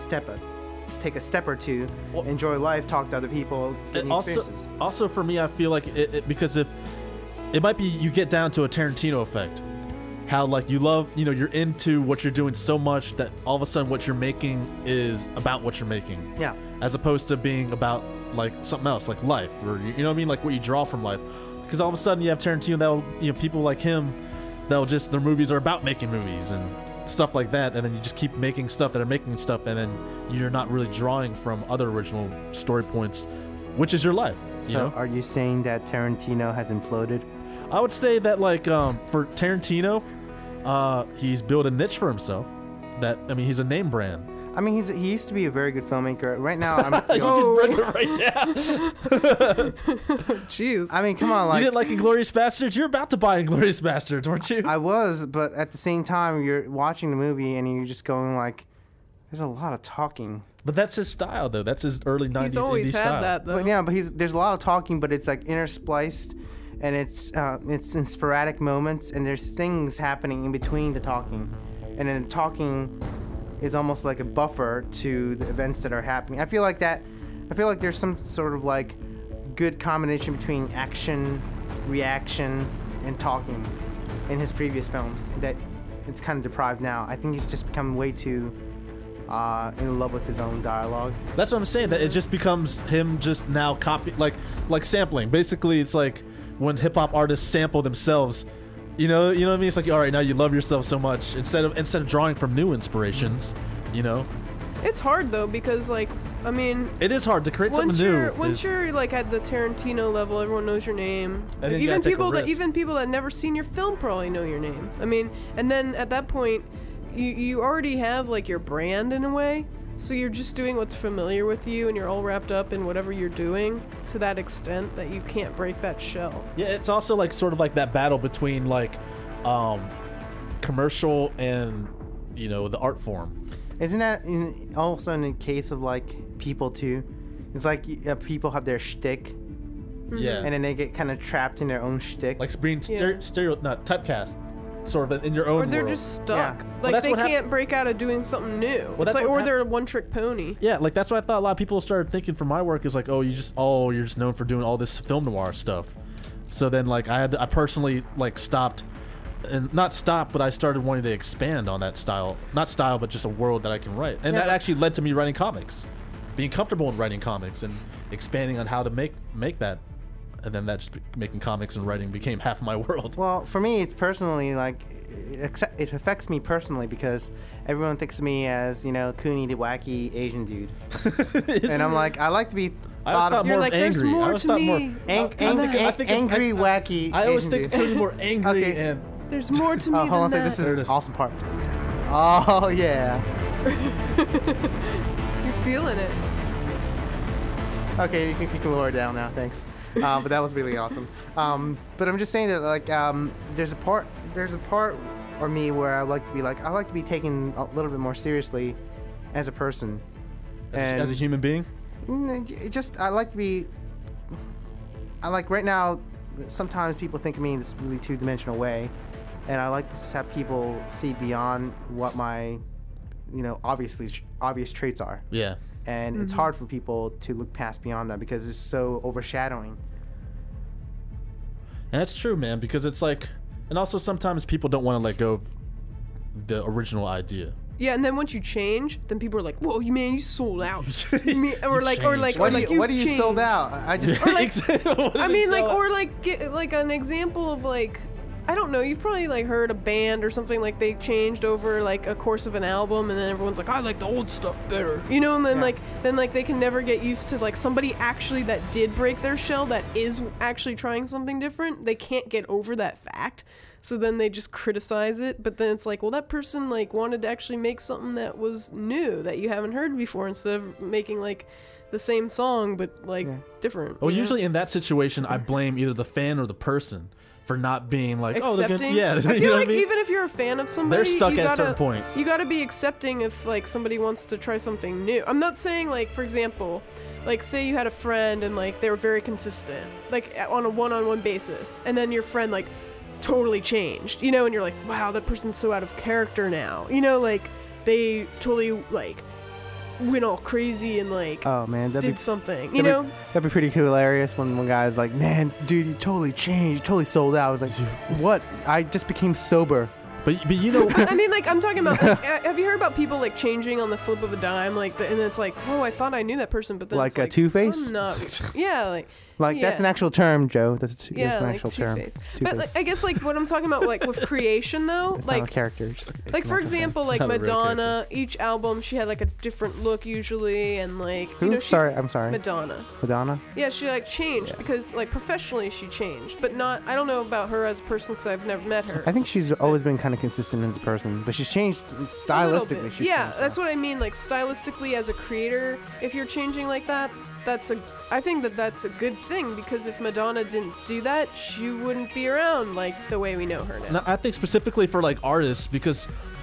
take a step or two, enjoy life, talk to other people, get new experiences. Also, for me, I feel like because if it might be you get down to a Tarantino effect. How like you love, you're into what you're doing so much that all of a sudden what you're making is about what you're making. Yeah. As opposed to being about like something else, like life, or you know what I mean, like what you draw from life. Because all of a sudden you have Tarantino that'll, people like him, their movies are about making movies and stuff like that, and then you just keep making stuff that are making stuff, and then you're not really drawing from other original story points, which is your life. So are you saying that Tarantino has imploded? I would say that like for Tarantino. He's built a niche for himself. He's a name brand. He used to be a very good filmmaker. Right now, you just broke it right down. Jeez. Come on, you didn't like Inglourious Basterds? You're about to buy Inglourious Basterds, weren't you? I was, but at the same time, you're watching the movie and you're just going like, there's a lot of talking. But that's his style, though. That's his early '90s indie style. He's always had that, though. But there's a lot of talking, but it's like interspliced. and it's in sporadic moments, and there's things happening in between the talking, and then the talking is almost like a buffer to the events that are happening. I feel like there's some sort of like good combination between action, reaction, and talking in his previous films that it's kind of deprived now. I think he's just become way too in love with his own dialogue. That's what I'm saying, that it just becomes him just now like sampling. Basically, it's like when hip-hop artists sample themselves. You know what I mean? It's like, all right, now you love yourself so much instead of drawing from new inspirations, you know? It's hard though, because like, I mean, it is hard to create something new. Once you're like at the Tarantino level, everyone knows your name. And then even people that never seen your film probably know your name. I mean, and then at that point, you already have like your brand in a way. So you're just doing what's familiar with you, and you're all wrapped up in whatever you're doing to that extent that you can't break that shell. Yeah, it's also like sort of like that battle between like commercial and, you know, the art form. Isn't that also in the case of like people too? It's like people have their shtick. Yeah. And then they get kind of trapped in their own shtick. Like being typecast. Sort of in your own world. Or they're just stuck. Yeah. Like Well, they can't break out of doing something new. Well, it's like, or they're a one-trick pony. Yeah, like that's what I thought a lot of people started thinking from my work is like, you're just known for doing all this film noir stuff. So then like I personally like stopped, and not stopped, but I started wanting to expand on that style. Not style, but just a world that I can write. And that actually led to me writing comics. Being comfortable in writing comics and expanding on how to make that. And then that just making comics and writing became half of my world. Well, for me, it's personally like it affects me personally because everyone thinks of me as, you know, Cooney the wacky Asian dude, and I'm like, I like to be. I always thought more like, angry. More I always thought more angry, wacky. I always Asian think of dude. Cooney more angry and. There's more to me hold on, than that. this is an awesome part. Oh yeah. You're feeling it. Okay, you can lower it down now. Thanks. But that was really awesome. But I'm just saying that like there's a part or me where I like to be taken a little bit more seriously as a person. And As a human being? I like right now, sometimes people think of me in this really two-dimensional way, and I like to have people see beyond what my, you know, obvious traits are. Yeah. And it's hard for people to look past beyond that because it's so overshadowing. And that's true, man, because it's like, and also sometimes people don't want to let go of the original idea. Yeah, and then once you change, then people are like, "Whoa, you sold out." What do you sold out? I just like an example of like, I don't know, you've probably like heard a band or something like they changed over like a course of an album, and then everyone's like, I like the old stuff better, you know, and then they can never get used to like somebody actually that did break their shell, that is actually trying something different. They can't get over that fact. So then they just criticize it, but then it's like, well, that person like wanted to actually make something that was new that you haven't heard before, instead of making like the same song but like different. Well, usually in that situation, I blame either the fan or the person for not being like, accepting. I feel like even if you're a fan of somebody, they're stuck at certain points. You gotta be accepting if like somebody wants to try something new. I'm not saying like, for example, like say you had a friend and like they were very consistent, like on a one-on-one basis, and then your friend like totally changed, you know, and you're like, wow, that person's so out of character now, you know, like they totally like went all crazy and like did something, you know. That'd be pretty hilarious when one guy's like, man, dude, you totally changed, you totally sold out. I was like, what? I just became sober. But you know, I mean, like, I'm talking about, like, have you heard about people like changing on the flip of a dime, like, and it's like, oh, I thought I knew that person, but then like it's like, Two-Face? I'm not. Yeah, that's an actual term, Joe. That's an actual term. Two-Face. But like, I guess like what I'm talking about, like with creation though, it's like not a character. Like for example, like Madonna, each album she had like a different look usually, and like who? You know, I'm sorry. Madonna. Yeah, she like changed because like professionally she changed, but not. I don't know about her as a person because I've never met her. I think she's always been kind of consistent as a person, but she's changed stylistically. That's what I mean. Like stylistically, as a creator, if you're changing like that, I think that's a good thing, because if Madonna didn't do that, she wouldn't be around like the way we know her now. And I think specifically for like artists, because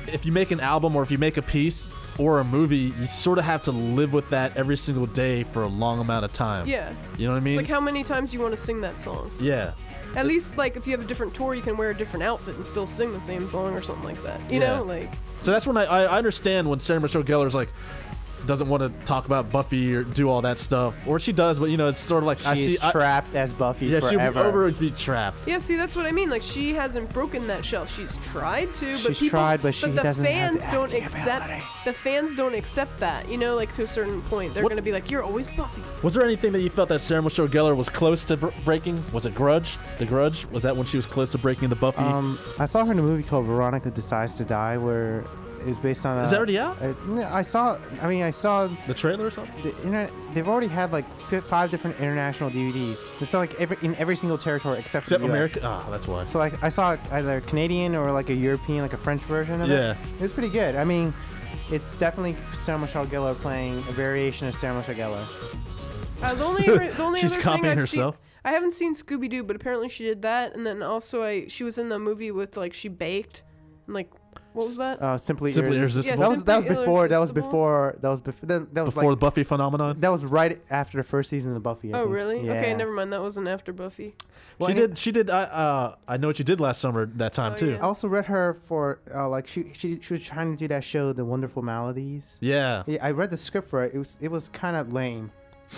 if you make an album or if you make a piece or a movie, you sort of have to live with that every single day for a long amount of time. Yeah. You know what I mean? It's like how many times do you want to sing that song? Yeah. At least like if you have a different tour, you can wear a different outfit and still sing the same song or something like that. You know, like. So that's when I understand when Sarah Michelle Gellar's like doesn't want to talk about Buffy or do all that stuff, or she does, but you know, it's sort of like she's trapped as Buffy forever. Yeah, she'll over be trapped. Yeah, see, that's what I mean. Like she hasn't broken that shell. She's tried to, but she's tried, but she doesn't fans have don't accept. The fans don't accept that. You know, like to a certain point, they're gonna be like, "You're always Buffy." Was there anything that you felt that Sarah Michelle Gellar was close to breaking? Was it Grudge? The Grudge, was that when she was close to breaking the Buffy? I saw her in a movie called Veronica Decides to Die, where it was based on. Is that already out? I saw the trailer or something. The internet. They've already had like 5 different international DVDs. It's like in every single territory except for the US. America. Oh, that's why. So like I saw either Canadian or like a European, like a French version of it. Yeah. It was pretty good. I mean, it's definitely Sarah Michelle Gellar playing a variation of Sarah Michelle Gellar. The only She's other copying thing I've herself. Seen, I haven't seen Scooby Doo, but apparently she did that, and then also she was in the movie with like she baked, and like. What was that? Simply Irresistible. Yeah, that was before. That was before the Buffy phenomenon. That was right after the first season of Buffy. I think. Really? Yeah. Okay, never mind. That wasn't after Buffy. Well, she did. I know what you did last summer. That time too. Yeah. I also read her for like she was trying to do that show, The Wonderful Maladies. Yeah. I read the script for it. It was kind of lame.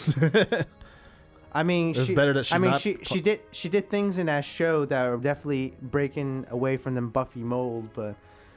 I mean, she did things in that show that are definitely breaking away from the Buffy mold, but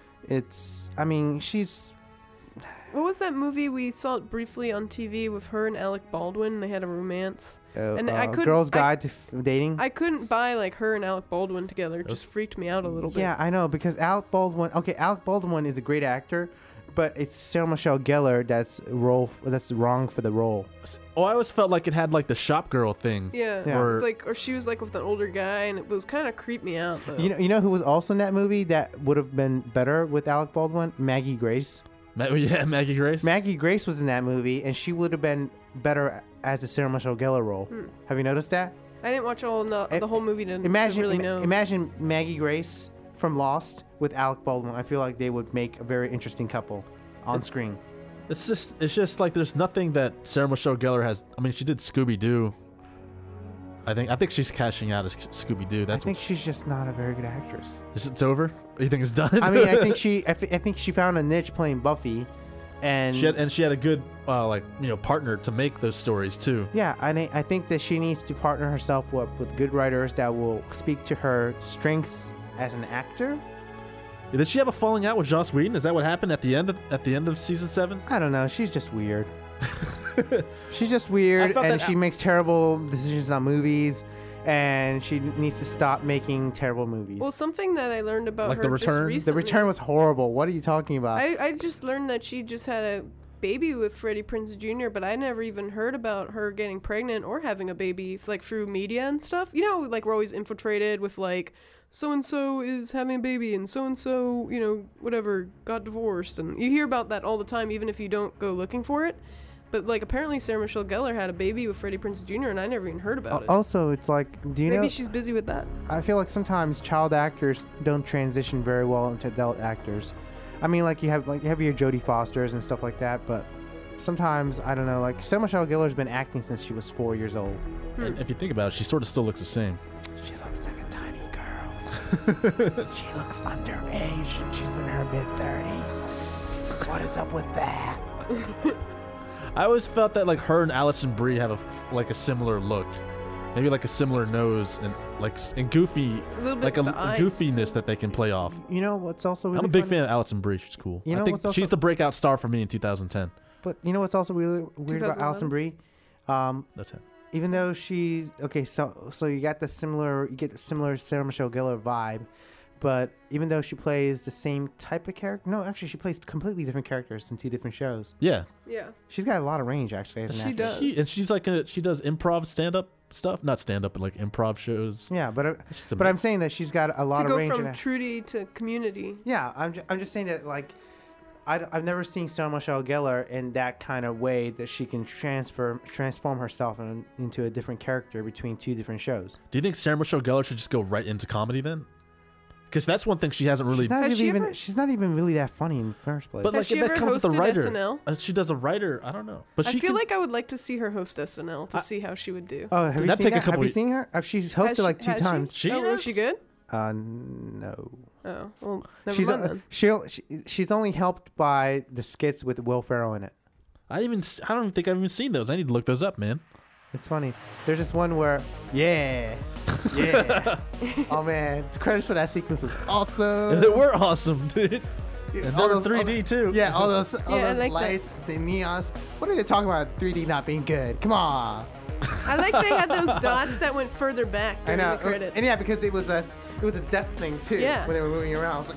she's. What was that movie we saw it briefly on TV with her and Alec Baldwin? They had a romance. And I couldn't. Girl's Guide to Dating. I couldn't buy like her and Alec Baldwin together. It just freaked me out a little bit. Yeah, I know, because Alec Baldwin is a great actor, but it's Sarah Michelle Gellar that's wrong for the role. Oh, I always felt like it had like the shop girl thing. Yeah. Or she was like with an older guy, and it was kind of creeped me out though. You know who was also in that movie that would have been better with Alec Baldwin? Maggie Grace. Yeah, Maggie Grace. Maggie Grace was in that movie, and she would have been better as a Sarah Michelle Gellar role. Have you noticed that? I didn't watch the whole movie to really know. Imagine Maggie Grace from Lost with Alec Baldwin. I feel like they would make a very interesting couple on screen. It's just like there's nothing that Sarah Michelle Gellar has. I mean, she did Scooby Doo. I think she's cashing out as Scooby Doo. I think she's just not a very good actress. It's over? You think it's done? I mean, I think she found a niche playing Buffy, and she had a good partner to make those stories too. Yeah, I think that she needs to partner herself up with good writers that will speak to her strengths as an actor. Did she have a falling out with Joss Whedon? Is that what happened at the end of season 7? I don't know. She's just weird. She's just weird, and she makes terrible decisions on movies, and she needs to stop making terrible movies. Well, something that I learned about her The Return. just recently, The Return was horrible. What are you talking about? I just learned that she just had a baby with Freddie Prinze Jr., but I never even heard about her getting pregnant or having a baby like through media and stuff. You know, like we're always infiltrated with like so-and-so is having a baby and so-and-so, whatever, got divorced. And you hear about that all the time, even if you don't go looking for it. But like apparently Sarah Michelle Gellar had a baby with Freddie Prinze Jr. and I never even heard about it. Also, it's like, maybe she's busy with that. I feel like sometimes child actors don't transition very well into adult actors. I mean, like you have your Jodie Fosters and stuff like that, but sometimes I don't know. Like Sarah Michelle Gellar's been acting since she was 4 years old. And if you think about it, she sort of still looks the same. She looks like a tiny girl. She looks underage and she's in her mid-30s. What is up with that? I always felt that like her and Alison Brie have a similar look, maybe like a similar nose and goofy, like a goofiness that they can play off. You know what's also really I'm a big fan of Alison Brie. She's cool. I think she's the breakout star for me in 2010. But you know what's also really weird about Alison Brie? That's it. Even though she's okay, so you get the similar Sarah Michelle Gellar vibe. But even though she plays the same type of character, no, actually she plays completely different characters in 2 different shows. Yeah. Yeah. She's got a lot of range actually as an actress. She does. And she's like she does improv stand-up stuff, not stand-up, but like improv shows. Yeah, but I'm saying that she's got a lot of range. To go from Trudy to Community. Yeah, I'm just saying that like I've never seen Sarah Michelle Gellar in that kind of way that she can transform herself into a different character between 2 different shows. Do you think Sarah Michelle Gellar should just go right into comedy then? Because that's one thing she hasn't really. She's not even really that funny in the first place. But has she ever hosted SNL? She does a writer. I don't know. But I feel like I would like to see her host SNL to see how she would do. Oh, have you seen that? Have you seen her? She's hosted like 2 times. Was she good? No. Oh, well, never mind then. She's only helped by the skits with Will Ferrell in it. I don't even think I've even seen those. I need to look those up, man. It's funny. There's this one where, yeah. Oh man, the credits for that sequence was awesome. They were awesome, dude. And all those 3D too. Yeah, all those lights, that. the neons. What are they talking about? 3D not being good? Come on. I like they had those dots that went further back during the credits. And yeah, because it was a depth thing too. Yeah. When they were moving around, I was like,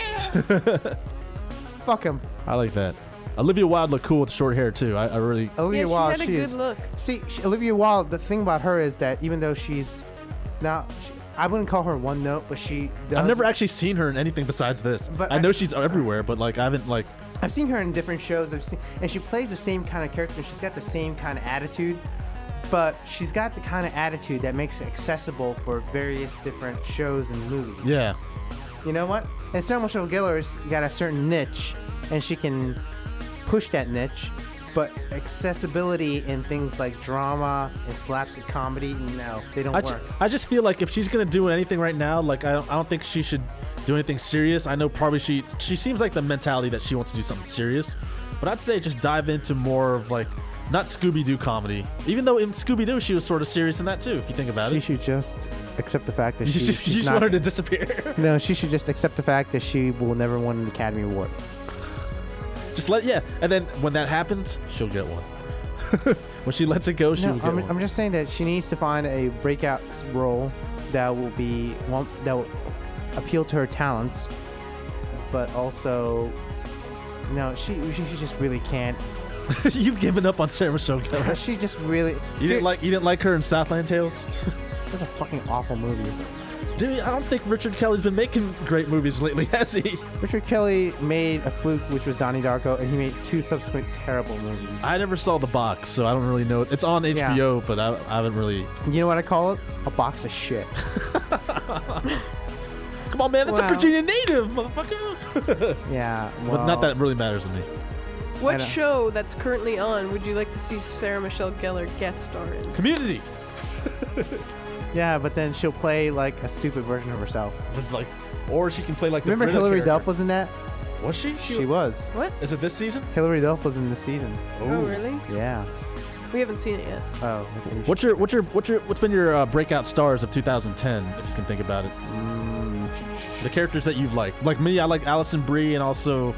yeah. Fuck him. I like that. Olivia Wilde looked cool with short hair too. I really. Olivia Wilde, she had a good look. See, Olivia Wilde. The thing about her is that even though she's now, I wouldn't call her one note, but she does. I've never actually seen her in anything besides this. But I know she's everywhere, but like I haven't like. I've seen her in different shows. And she plays the same kind of character. She's got the same kind of attitude, but she's got the kind of attitude that makes it accessible for various different shows and movies. Yeah. You know what? And Sarah Michelle Gellar's got a certain niche, and she can push that niche, but accessibility in things like drama and slapstick comedy, no, they don't work. I just feel like if she's gonna do anything right now, like I don't think she should do anything serious. I know probably she seems like the mentality that she wants to do something serious, but I'd say just dive into more of like not Scooby-Doo comedy. Even though in Scooby-Doo she was sort of serious in that too, if you think about it. She should just accept the fact that you just want her to disappear. No, she should just accept the fact that she will never win an Academy Award. Just and then when that happens, she'll get one. When she lets it go, she'll get one. I'm just saying that she needs to find a breakout role that will be one that will appeal to her talents, but also, no, she just really can't. You've given up on Sarah Michelle Gellar. She just really. You didn't like her in Southland Tales? That's a fucking awful movie. Dude, I don't think Richard Kelly's been making great movies lately, has he? Richard Kelly made A Fluke, which was Donnie Darko, and he made 2 subsequent terrible movies. I never saw The Box, so I don't really know. It's on HBO, but I haven't really... You know what I call it? A box of shit. Come on, man. That's a Virginia native, motherfucker. Yeah, well... But not that it really matters to me. What show that's currently on would you like to see Sarah Michelle Gellar guest star in? Community. Yeah, but then she'll play like a stupid version of herself. Or she can play like Remember the Hilary character. Duff was in that? Was she? She was. What? Is it this season? Hilary Duff was in this season. Oh, really? Yeah. We haven't seen it yet. Oh. What's been your breakout stars of 2010, if you can think about it? The characters that you've liked. Like me, I like Alison Brie, and also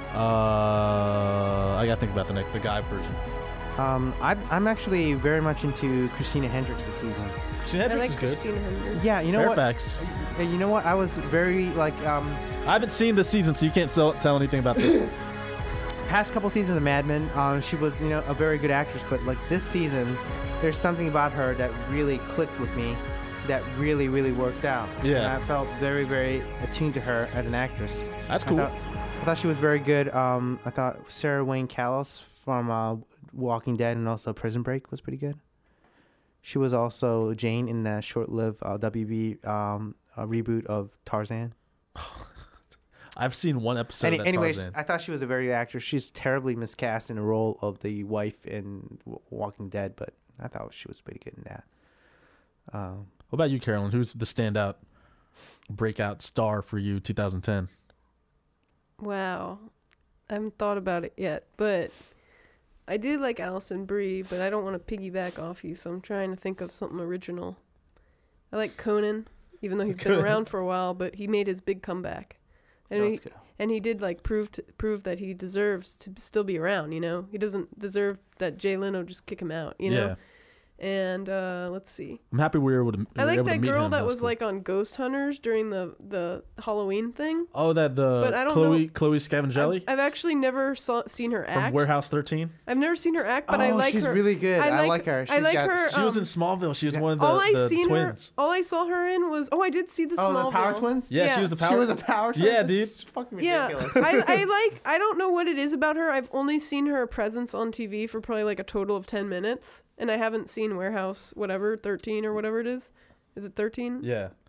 I gotta think about the guy version. I'm actually very much into Christina Hendricks this season. Christina Hendricks is good. Christina Hendricks. Yeah, you know Fairfax. what? You know what? I was very like. I haven't seen this season, so you can't tell anything about this. Past couple seasons of Mad Men, she was a very good actress, but like this season, there's something about her that really clicked with me, that really worked out. Yeah. And I felt very, very attuned to her as an actress. That's cool. I thought she was very good. I thought Sarah Wayne Callis from Walking Dead and also Prison Break was pretty good. She was also Jane in the short-lived WB reboot of Tarzan. I've seen one episode of anyways, Tarzan. I thought she was a very good actress. She's terribly miscast in the role of the wife in Walking Dead, but I thought she was pretty good in that. What about you, Carolyn? Who's the standout breakout star for you 2010? Wow. I haven't thought about it yet, but I did like Alison Brie, but I don't want to piggyback off you, so I'm trying to think of something original. I like Conan, even though he's been around for a while, but he made his big comeback. And he did like prove that he deserves to still be around, He doesn't deserve that Jay Leno just kick him out, know? Yeah. And let's see. I'm happy we were able to. I like that girl that was cool. Like on Ghost Hunters during the Halloween thing. Oh, but I don't know. Chloe Scavengelli. I've actually never seen her act. From Warehouse 13. I've never seen her act, but I like her. She's really good. I like her. I like her. She was in Smallville. She was one of the twins. All I saw her in was. Oh, I did see the Smallville. The Power Twins. Yeah, she was the Power. She was a Power Twin. Yeah, dude. It's fucking ridiculous. Yeah, I don't know what it is about her. I've only seen her presence on TV for probably like a total of 10 minutes. And I haven't seen Warehouse, 13 or whatever it is. Is it 13? Yeah.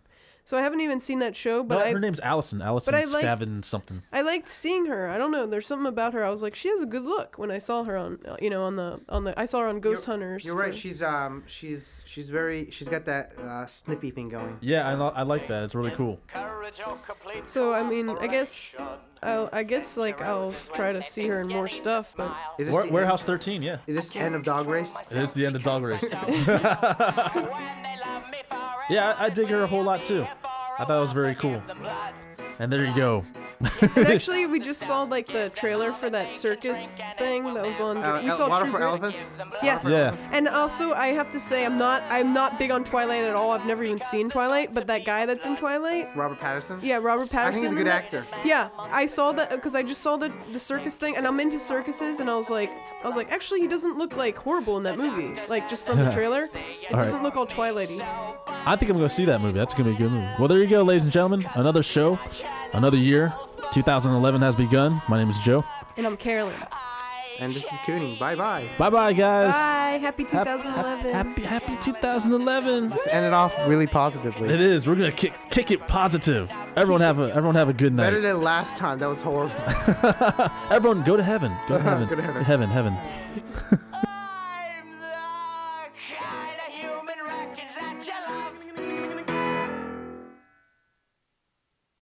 So I haven't even seen that show, but her name's Allison. Allison Stavin something. I liked seeing her. I don't know. There's something about her. I was like, she has a good look when I saw her on, on the. I saw her on Ghost Hunters. You're right. She's she's got that snippy thing going. Yeah, I like that. It's really cool. So I mean, I guess like I'll try to see her in more stuff, but is this Warehouse 13? Yeah. Is this the end of Dog Race? It is the end of Dog Race. Yeah, I dig her a whole lot too. I thought it was very cool. And there you go. And actually, we just saw like the trailer for that circus thing that was on. We saw Water for Elephants. Yes. Yeah. And also, I have to say, I'm not big on Twilight at all. I've never even seen Twilight, but that guy that's in Twilight, Robert Pattinson. Yeah, Robert Pattinson. I think he's a good actor. Yeah, I saw that because I just saw the circus thing, and I'm into circuses, and I was like, actually, he doesn't look like horrible in that movie. Like just from the trailer, it doesn't look all Twilighty. I think I'm gonna see that movie. That's gonna be a good movie. Well, there you go, ladies and gentlemen. Another show, another year. 2011 has begun. My name is Joe. And I'm Carolyn. And this is Cooney. Bye-bye. Bye-bye, guys. Bye. Happy 2011. Happy 2011. Let's end it off really positively. It is. We're gonna kick it positive. Everyone have a good night. Better than last time. That was horrible. Everyone go to heaven. Go to heaven. Go to heaven. Heaven.